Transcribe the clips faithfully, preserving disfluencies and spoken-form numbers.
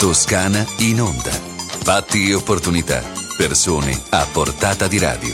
Toscana in onda. Fatti e opportunità. Persone a portata di radio.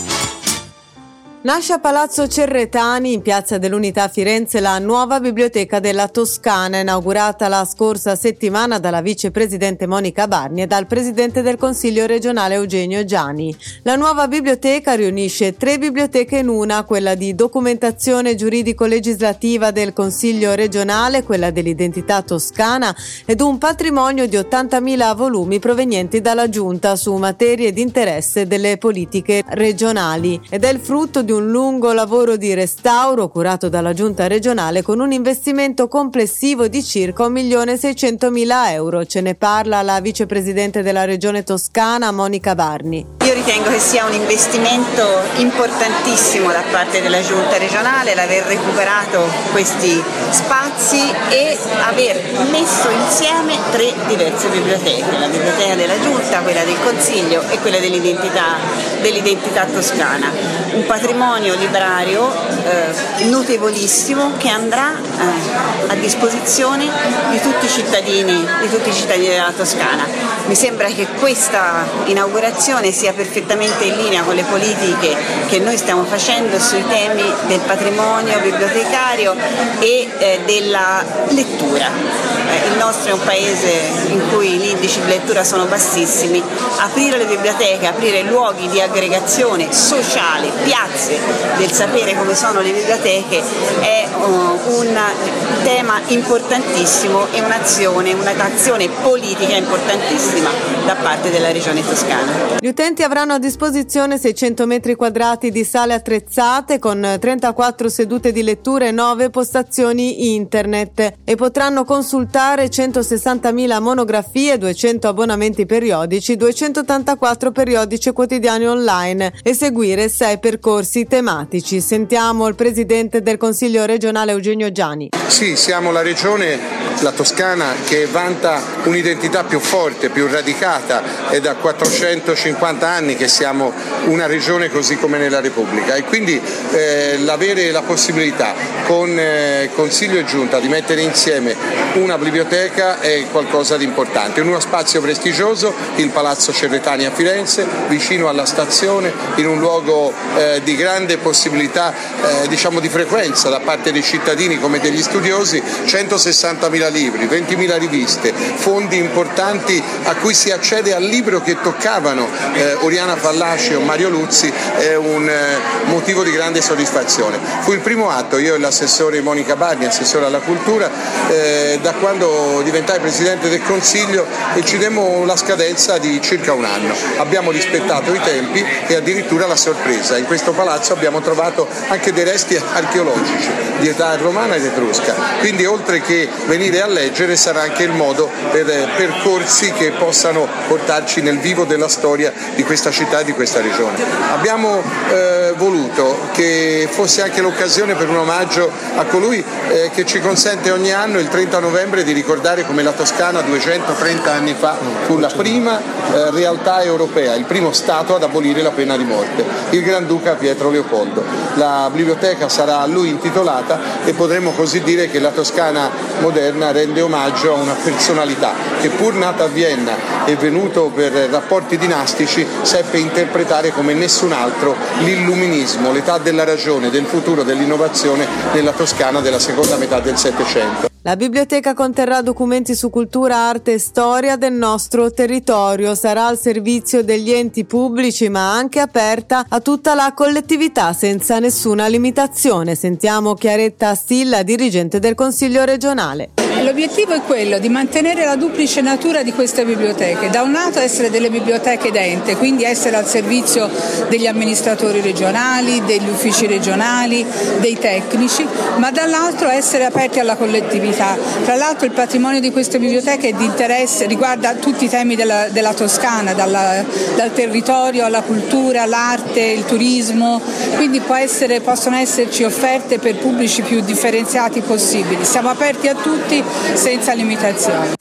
Nasce a Palazzo Cerretani, in Piazza dell'Unità a Firenze, la nuova biblioteca della Toscana, inaugurata la scorsa settimana dalla vicepresidente Monica Barni e dal presidente del Consiglio regionale Eugenio Giani. La nuova biblioteca riunisce tre biblioteche in una, quella di documentazione giuridico-legislativa del Consiglio regionale, quella dell'identità toscana ed un patrimonio di ottantamila volumi provenienti dalla Giunta su materie di interesse delle politiche regionali, ed è il frutto di di un lungo lavoro di restauro curato dalla Giunta regionale con un investimento complessivo di circa un milione seicentomila euro. Ce ne parla la vicepresidente della Regione Toscana, Monica Barni. Io ritengo che sia un investimento importantissimo da parte della Giunta regionale l'aver recuperato questi spazi e aver messo insieme tre diverse biblioteche, la biblioteca della Giunta, quella del Consiglio e quella dell'identità, dell'identità toscana. Un patrimonio librario eh, notevolissimo che andrà eh, a disposizione di tutti i cittadini, di tutti i cittadini della Toscana. Mi sembra che questa inaugurazione sia perfettamente in linea con le politiche che noi stiamo facendo sui temi del patrimonio bibliotecario e eh, della lettura. Eh, il nostro è un paese in cui gli indici di lettura sono bassissimi. Aprire le biblioteche, aprire luoghi di aggregazione sociale, piazze del sapere come sono le biblioteche è uh, un tema importantissimo e un'azione, un'azione politica importantissima da parte della Regione Toscana. Gli utenti avranno a disposizione seicento metri quadrati di sale attrezzate con trentaquattro sedute di lettura e nove postazioni internet e potranno consultare centosessantamila monografie, duecento abbonamenti periodici, duecentottantaquattro periodici quotidiani online e seguire sei percorsi tematici. Sentiamo il presidente del Consiglio regionale Eugenio Giani. Sì, siamo la regione, la Toscana, che vanta un'identità più forte, più radicata. È da quattrocentocinquanta anni che siamo una regione così come nella Repubblica e quindi eh, l'avere la possibilità con eh, Consiglio e Giunta di mettere insieme una biblioteca è qualcosa di importante. In uno spazio prestigioso, il Palazzo Cerretani a Firenze, vicino alla stazione, in un luogo eh, di grande possibilità eh, diciamo di frequenza da parte dei cittadini come degli studiosi, centosessantamila libri, ventimila riviste, fondi importanti a cui si accede al libro che toccavano eh, Oriana Fallaci o Mario Luzzi, è un eh, motivo di grande soddisfazione. Fu il primo atto, io e l'assessore Monica Barni, assessore alla cultura, eh, da quando diventai Presidente del Consiglio e ci demmo la scadenza di circa un anno. Abbiamo rispettato i tempi e addirittura la sorpresa. In questo palazzo abbiamo trovato anche dei resti archeologici di età romana ed etrusca, quindi oltre che venire a leggere sarà anche il modo per percorsi che possano portarci nel vivo della storia di questa città e di questa regione. Abbiamo eh, voluto che fosse anche l'occasione per un omaggio a colui eh, che ci consente ogni anno il trenta novembre di ricordare come la Toscana duecentotrenta anni fa fu la prima eh, realtà europea, il primo Stato ad abolire la pena di morte, il Granduca Pietro Leopoldo. La biblioteca sarà a lui intitolata e potremmo così dire che la Toscana moderna rende omaggio a una personalità che, pur nata a Vienna e venuto per rapporti dinastici, seppe interpretare come nessun altro l'illuminismo, l'età della ragione, del futuro, dell'innovazione nella Toscana della seconda metà del Settecento. La biblioteca conterrà documenti su cultura, arte e storia del nostro territorio, sarà al servizio degli enti pubblici ma anche aperta a tutta la collettività senza nessuna limitazione. Sentiamo Chiaretta Stilla, dirigente del Consiglio regionale. L'obiettivo è quello di mantenere la duplice natura di queste biblioteche, da un lato essere delle biblioteche d'ente, quindi essere al servizio degli amministratori regionali, degli uffici regionali, dei tecnici, ma dall'altro essere aperti alla collettività. Tra l'altro il patrimonio di queste biblioteche è di interesse, riguarda tutti i temi della, della Toscana, dalla, dal territorio alla cultura, l'arte, il turismo, quindi può essere, possono esserci offerte per pubblici più differenziati possibili. Siamo aperti a tutti senza limitazioni.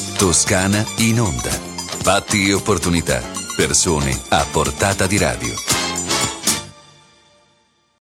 Toscana in onda. Fatti e opportunità. Persone a portata di radio.